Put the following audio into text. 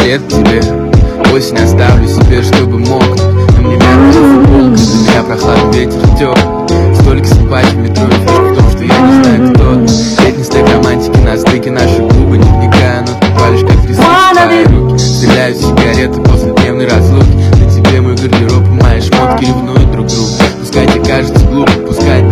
это тебе. Осень оставлю себе, чтобы мокнуть. На мне мягкая футболка, для меня прохладный ветер тёплый. Столько симпатий в метро, и фишка в том, что я не знаю, кто ты. Летний стык романтики на стыке наших губы не вникая, но ты палишь, как рисуешь твои руки. Стреляют сигареты после дневной разлуки. На тебе мой гардероб и мои шмотки ревнуют друг друга. Пускай тебе кажется глупо, пускай